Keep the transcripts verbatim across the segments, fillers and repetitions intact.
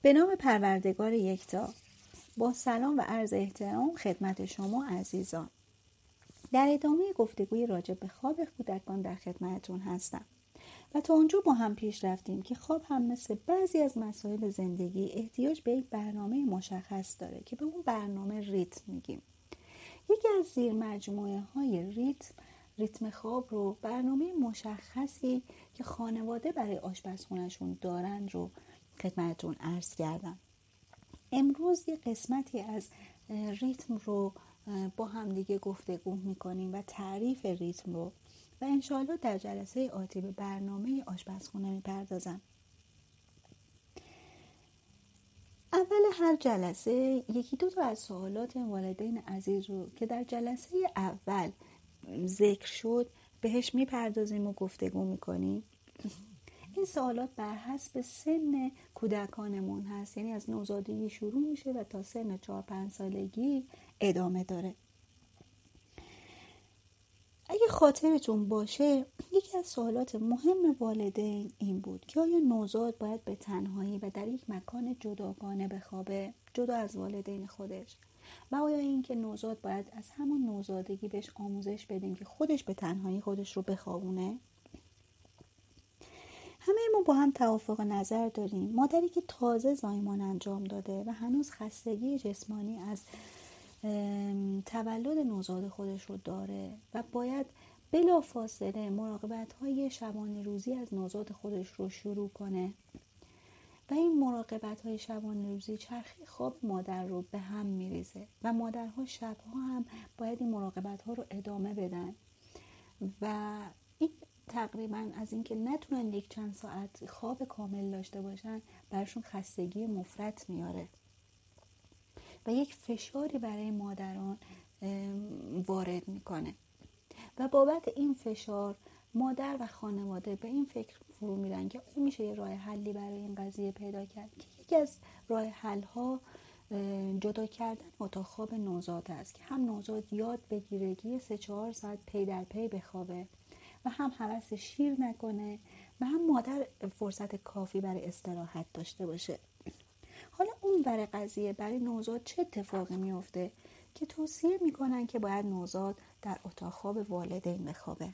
به نام پروردگار یکتا، با سلام و عرض احترام خدمت شما عزیزان. در ادامه گفتگوی راجع به خواب کودکان در خدمتتون هستم و تا اونجا با هم پیش رفتیم که خواب هم مثل بعضی از مسائل زندگی احتیاج به یک برنامه مشخص داره که به اون برنامه ریتم میگیم. یکی از زیر مجموعه های ریتم ریتم خواب رو برنامه مشخصی که خانواده برای آشپزخونه‌شون دارن رو خدمتتون عرض کردم. امروز یه قسمتی از ریتم رو با هم دیگه گفتگو میکنیم و تعریف ریتم رو و انشاءالله در جلسه آتی به برنامه آشپزخونه میپردازم. اول هر جلسه یکی دو تا از سوالات والدین عزیز رو که در جلسه اول ذکر شد بهش میپردازیم و گفتگو میکنیم. این سوالات بر حسب سن کودکانمون هست، یعنی از نوزادگی شروع میشه و تا سن چهار پنج سالگی ادامه داره. اگه خاطرتون باشه یکی از سوالات مهم والدین این بود که آیا نوزاد باید به تنهایی و در یک مکان جداگانه بخوابه، جدا از والدین خودش، و آیا این که نوزاد باید از همون نوزادگی بهش آموزش بدیم که خودش به تنهایی خودش رو بخوابونه؟ همه ما با هم توافق نظر داریم مادری که تازه زایمان انجام داده و هنوز خستگی جسمانی از تولد نوزاد خودش رو داره و باید بلا فاصله مراقبت های شبانه روزی از نوزاد خودش رو شروع کنه و این مراقبت های شبانه روزی چرخی خواب مادر رو به هم میریزه و مادرها شبها هم باید این مراقبت ها رو ادامه بدن و این تقریبا از اینکه نتونن یک چند ساعت خواب کامل داشته باشن برشون خستگی مفرط میاره و یک فشاری برای مادران وارد میکنه و بابت این فشار مادر و خانواده به این فکر فرو میرن که اون میشه یه راه حلی برای این قضیه پیدا کرد که یکی از راه حل ها جدا کردن اتاق خواب نوزاد است که هم نوزاد یاد بگیره که یه سه چهار ساعت پی در پی بخوابه و هم هوس شیر نکنه و هم مادر فرصت کافی برای استراحت داشته باشه. حالا اون ور قضیه برای نوزاد چه اتفاقی میفته که توصیه میکنن که باید نوزاد در اتاق خواب والدین بخوابه؟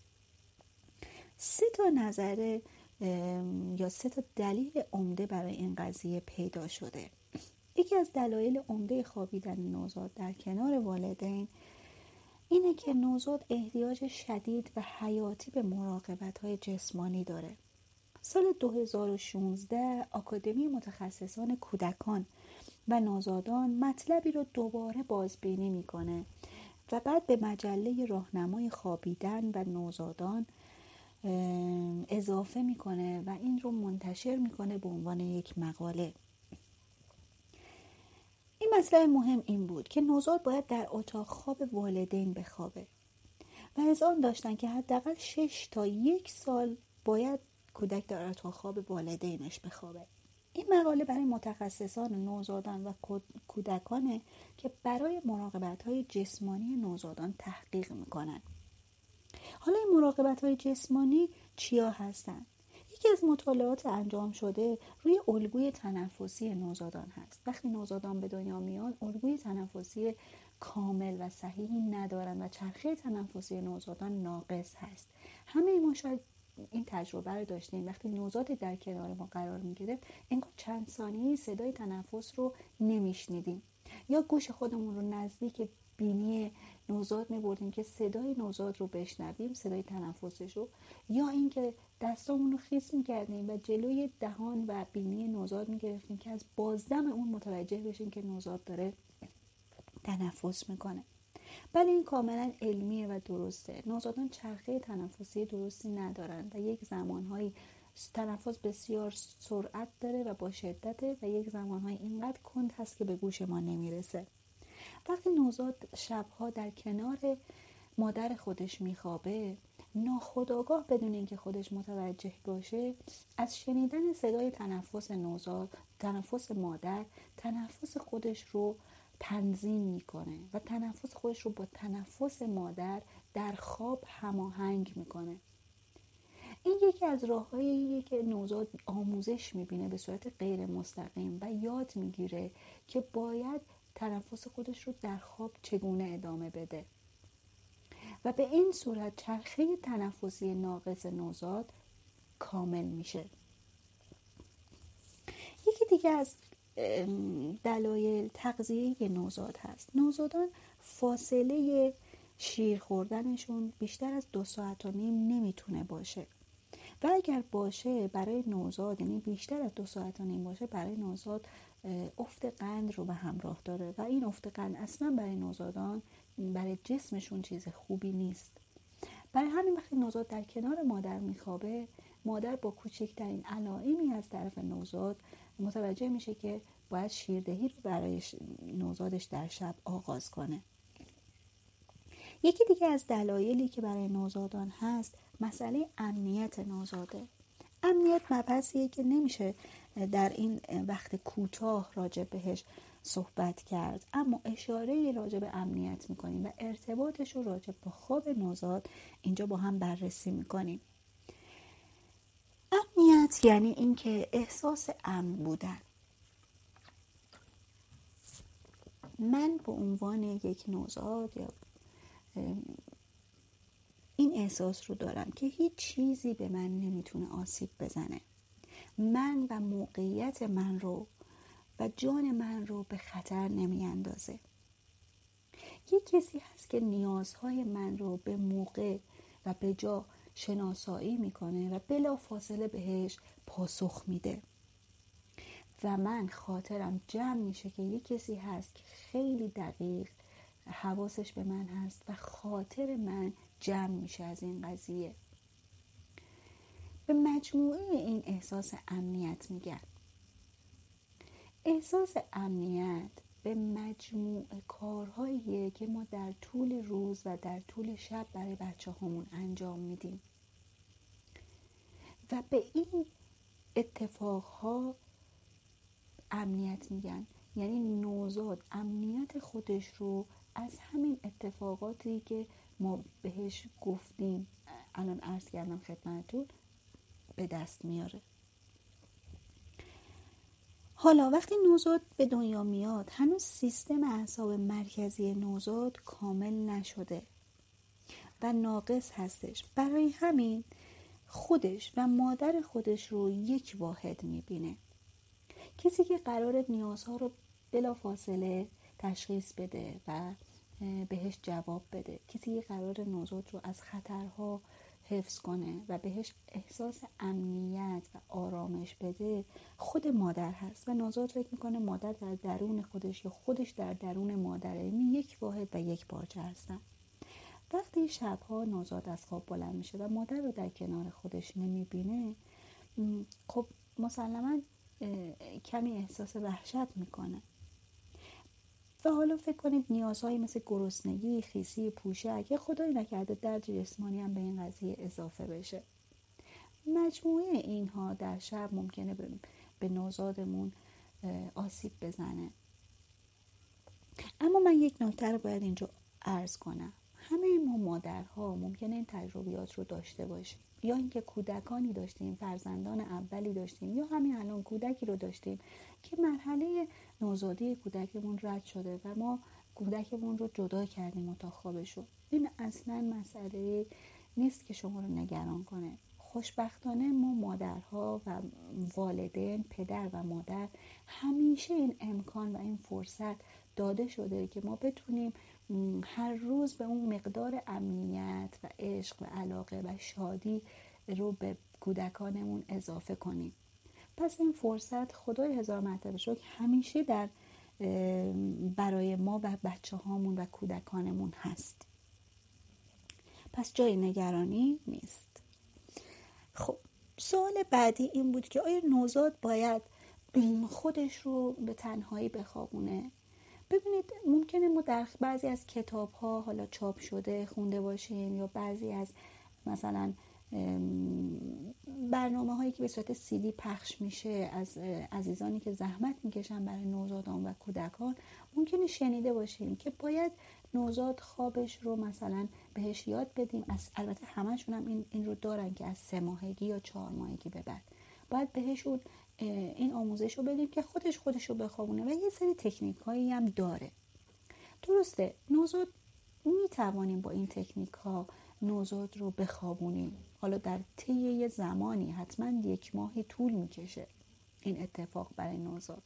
سه تا نظر یا سه تا دلیل عمده برای این قضیه پیدا شده. یکی از دلایل عمده خوابیدن نوزاد در کنار والدین اینه که نوزاد احتیاج شدید و حیاتی به مراقبت‌های جسمانی داره. سال دو هزار و شانزده آکادمی متخصصان کودکان و نوزادان مطلبی رو دوباره بازبینی میکنه و بعد به مجله راهنمای خوابیدن و نوزادان اضافه میکنه و این رو منتشر میکنه به عنوان یک مقاله. این مسئله مهم این بود که نوزاد باید در اتاق خواب والدین بخوابه و از آن داشتن که حداقل شش تا یک سال باید کودک در اتاق خواب والدینش بخوابه. این مقاله برای متخصصان نوزادان و کودکانه که برای مراقبت‌های جسمانی نوزادان تحقیق میکنن. حالا این مراقبت‌های جسمانی چیا هستن؟ یکی از مطالعات انجام شده روی الگوی تنفسی نوزادان هست. وقتی نوزادان به دنیا میان الگوی تنفسی کامل و صحیحی ندارن و چرخه تنفسی نوزادان ناقص هست. همه ما شاید این تجربه رو داشتیم وقتی نوزادی در کنار ما قرار میگرفت انگار چند ثانیه صدای تنفس رو نمیشنیدیم یا گوش خودمون رو نزدیک بینی نوزاد میبردیم که صدای نوزاد رو بشنویم، صدای تنفسش رو، یا اینکه دستامون رو خیس میکردیم و جلوی دهان و بینی نوزاد میگرفتیم که از بازدم اون متوجه بشیم که نوزاد داره تنفس میکنه. بله این کاملا علمیه و درسته. نوزادان چرخه تنفسی درستی ندارن و یک زمانهایی تنفس بسیار سرعت داره و با شدته و یک زمانهایی اینقدر کند هست که به گوش ما نمیرسه. وقتی نوزاد شبها در کنار مادر خودش میخوابه ناخودآگاه بدون اینکه خودش متوجه باشه از شنیدن صدای تنفس نوزاد، تنفس مادر، تنفس خودش رو تنظیم میکنه و تنفس خودش رو با تنفس مادر در خواب هماهنگ میکنه. این یکی از راه‌هاییه که نوزاد آموزش می‌بینه به صورت غیر مستقیم و یاد می‌گیره که باید تنفس خودش رو در خواب چگونه ادامه بده و به این صورت چرخه تنفسی ناقص نوزاد کامل میشه. یکی دیگه از دلایل تغذیه نوزاد هست. نوزادان فاصله شیر خوردنشون بیشتر از دو ساعت و نیم نمیتونه باشه و اگر باشه برای نوزاد، یعنی بیشتر از دو ساعت و نیم باشه، برای نوزاد افت قند رو به همراه داره و این افت قند اصلا برای نوزادان، برای جسمشون چیز خوبی نیست. برای همین وقتی نوزاد در کنار مادر میخوابه، مادر با کوچکترین علائمی از طرف نوزاد متوجه میشه که باید شیردهی رو برای نوزادش در شب آغاز کنه. یکی دیگه از دلایلی که برای نوزادان هست مسئله امنیت نوزاده. امنیت مبحثیه که نمیشه در این وقت کوتاه راجع بهش صحبت کرد، اما اشاره راجع به امنیت میکنیم و ارتباطش رو راجع با خواب نوزاد اینجا با هم بررسی میکنیم. امنیت یعنی اینکه احساس امن بودن. من به عنوان یک نوزاد یا این احساس رو دارم که هیچ چیزی به من نمیتونه آسیب بزنه. من و موقعیت من رو و جان من رو به خطر نمی اندازه. یک کسی هست که نیازهای من رو به موقع و به جا شناسایی میکنه و بلا فاصله بهش پاسخ میده و من خاطرم جمع میشه که یک کسی هست که خیلی دقیق حواسش به من هست و خاطر من جمع میشه از این قضیه. به مجموعه این احساس امنیت میگن. احساس امنیت به مجموع کارهاییه که ما در طول روز و در طول شب برای بچه هامون انجام میدیم و به این اتفاقها امنیت میگن. یعنی نوزاد امنیت خودش رو از همین اتفاقاتی که ما بهش گفتیم الان عرض کردم خدمتتون به دست میاره. حالا وقتی نوزاد به دنیا میاد هنوز سیستم اعصاب مرکزی نوزاد کامل نشده و ناقص هستش. برای همین خودش و مادر خودش رو یک واحد میبینه. کسی که قرار نیازها رو بلا فاصله تشخیص بده و بهش جواب بده، کسی که قرار نوزاد رو از خطرها حفظ کنه و بهش احساس امنیت و آرامش بده، خود مادر هست و نوزاد فکر میکنه مادر در درون خودش یا خودش در درون مادره، یعنی یک واحد و یک پارچه هستن. وقتی شبها نوزاد از خواب بلند میشه و مادر رو در کنار خودش نمیبینه، خب مسلماً کمی احساس وحشت میکنه و حالا فکر کنید نیازهایی مثل گرسنگی، خیسی، پوشک یا خدای نکرده درد جسمانی هم به این قضیه اضافه بشه. مجموعه اینها در شب ممکنه به, به نوزادمون آسیب بزنه. اما من یک نکته رو باید اینجا عرض کنم. همه ما مادرها ممکنه این تجربیات رو داشته باشیم، یا اینکه کودکانی داشتیم، فرزندان اولی داشتیم، یا همین الان کودکی رو داشتیم که مرحله نوزادی کودکمون رد شده و ما کودکمون رو جدا کردیم تا خوابش رو. این اصلا مسئله نیست که شما رو نگران کنه. خوشبختانه ما مادرها و والدین، پدر و مادر، همیشه این امکان و این فرصت داده شده که ما بتونیم هر روز به اون مقدار امنیت و عشق و علاقه و شادی رو به کودکانمون اضافه کنیم. پس این فرصت خدای هزار مرتبه شکر همیشه در برای ما و بچه هامون و کودکانمون هست. پس جای نگرانی نیست. خب سوال بعدی این بود که آیا نوزاد باید خودش رو به تنهایی بخوابونه؟ ببینید ممکنه ما در بعضی از کتاب ها حالا چاپ شده خونده باشیم یا بعضی از مثلا برنامه هایی که به صورت سیدی پخش میشه از عزیزانی که زحمت میکشن برای نوزادان و کودکان، ممکنه شنیده باشیم که باید نوزاد خوابش رو مثلا بهش یاد بدیم. از البته همشون هم این, این رو دارن که از سه ماهگی یا چهار ماهگی به بعد باید بهشون این آموزش رو بدیم که خودش خودش رو بخوابونه و یه سری تکنیک هایی هم داره. درسته نوزاد میتوانیم با این تکنیک ها نوزاد رو بخوابونیم. حالا در طی یه زمانی حتما یک ماهی طول میکشه این اتفاق برای نوزاد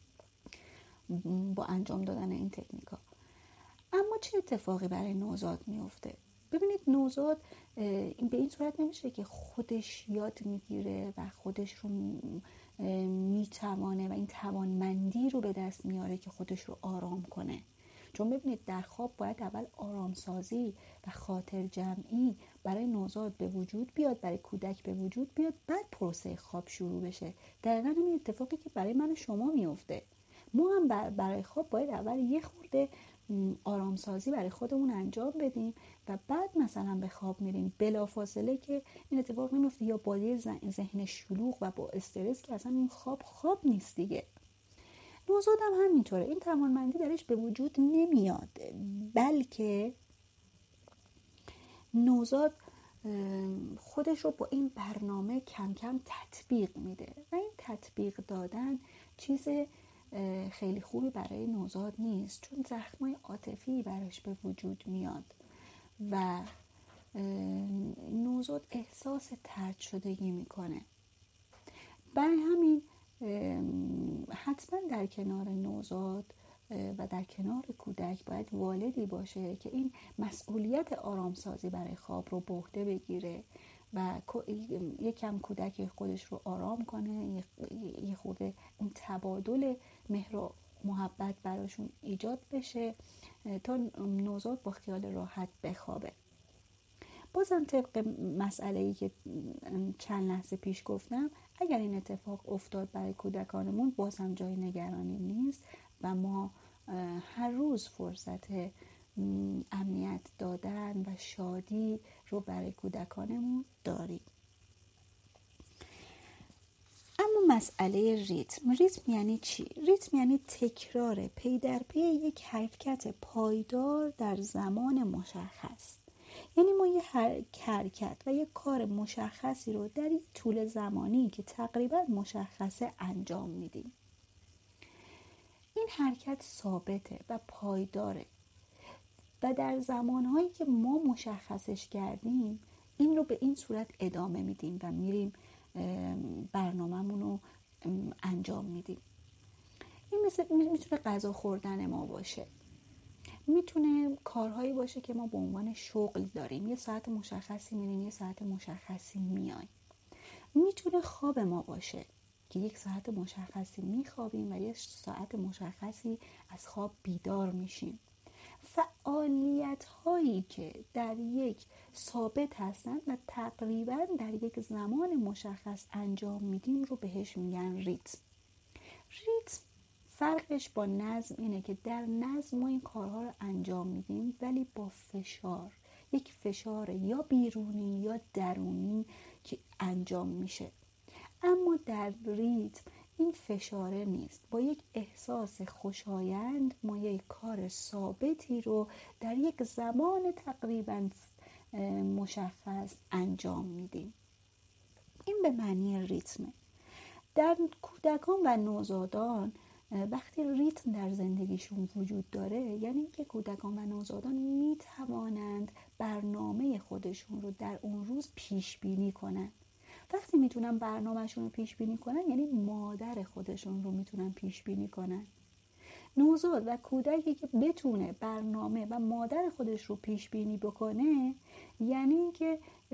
با انجام دادن این تکنیک ها. اما چه اتفاقی برای نوزاد میفته؟ ببینید نوزاد به این صورت نمیشه که خودش یاد میگیره و خودش رو میتوانه و این توانمندی رو به دست میاره که خودش رو آرام کنه. چون ببینید در خواب باید اول آرامسازی و خاطر جمعی برای نوزاد به وجود بیاد، برای کودک به وجود بیاد، بعد پروسه خواب شروع بشه. دقیقاً همین اتفاقی که برای من و شما میفته. ما هم برای خواب باید اول یه خورده آرامسازی برای خودمون انجام بدیم و بعد مثلا به خواب میریم. بلافاصله که این اتفاق نمیفته یا با یه ذهن شلوغ و با استرس که اصلا این خواب خواب نیست دیگه. نوزاد هم همینطوره، این توانمندی درش به وجود نمیاد، بلکه نوزاد خودش رو با این برنامه کم کم تطبیق میده و این تطبیق دادن چیز خیلی خوبی برای نوزاد نیست، چون زخمای عاطفی براش به وجود میاد و نوزاد احساس طرد شدگی میکنه. برای همین حتما در کنار نوزاد و در کنار کودک باید والدی باشه که این مسئولیت آرامسازی برای خواب رو به عهده بگیره و یکم کودک خودش رو آرام کنه، یه خورده این تبادل مهر و محبت براشون ایجاد بشه تا نوزاد با خیال راحت بخوابه. بازم طبق مسئله‌ای که چند لحظه پیش گفتم، اگر این اتفاق افتاد برای کودکانمون بازم جای نگرانی نیست و ما هر روز فرصت امنیت دادن و شادی رو برای کودکانمون داریم. اما مسئله ریتم. ریتم یعنی چی؟ ریتم یعنی تکرار پی در پی یک حرکت پایدار در زمان مشخص. یعنی ما یه حرکت و یه کار مشخصی رو در یک طول زمانی که تقریبا مشخصه انجام میدیم. این حرکت ثابته و پایداره و در زمانهایی که ما مشخصش کردیم این رو به این صورت ادامه میدیم و میریم برنامه‌مون رو انجام میدیم. این مثل میتونه غذا خوردن ما باشه، میتونه کارهایی باشه که ما به عنوان شغل داریم، یه ساعت مشخصی میریم یه ساعت مشخصی میایم. میتونه خواب ما باشه که یک ساعت مشخصی میخوابیم و یک ساعت مشخصی از خواب بیدار میشیم. فعالیت هایی که در یک ثابت هستن و تقریبا در یک زمان مشخص انجام میدیم رو بهش میگن ریتم. ریتم فرقش با نظم اینه که در نظم ما این کارها رو انجام میدیم ولی با فشار، یک فشار یا بیرونی یا درونی که انجام میشه. اما در ریتم این فشاره نیست، با یک احساس خوشایند ما یک کار ثابتی رو در یک زمان تقریبا مشخص انجام میدیم. این به معنی ریتمه. در کودکان و نوزادان وقتی ریتم در زندگیشون وجود داره، یعنی که کودکان و نوزادان میتوانند برنامه خودشون رو در اون روز پیش بینی کنن. وقتی میتونن برنامهشون رو پیش بینی کنن یعنی مادر خودشون رو میتونن پیش بینی کنن. نوزاد و کودکی که بتونه برنامه و مادر خودش رو پیش بینی بکنه یعنی که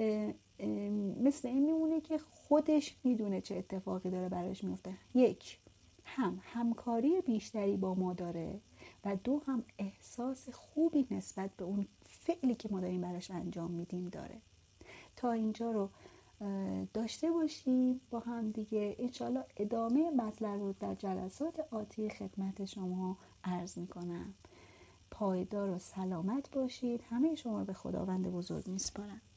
مثل این میمونه که خودش میدونه چه اتفاقی داره براش میفته. یک، هم همکاری بیشتری با ما داره و دو هم احساس خوبی نسبت به اون فعلی که ما داریم براش انجام میدیم داره. تا اینجا رو داشته باشیم با هم دیگه. انشالله ادامه مطلب رو در جلسات آتی خدمت شما عرض میکنم. پایدار و سلامت باشید. همه شما رو به خداوند بزرگ میسپارم.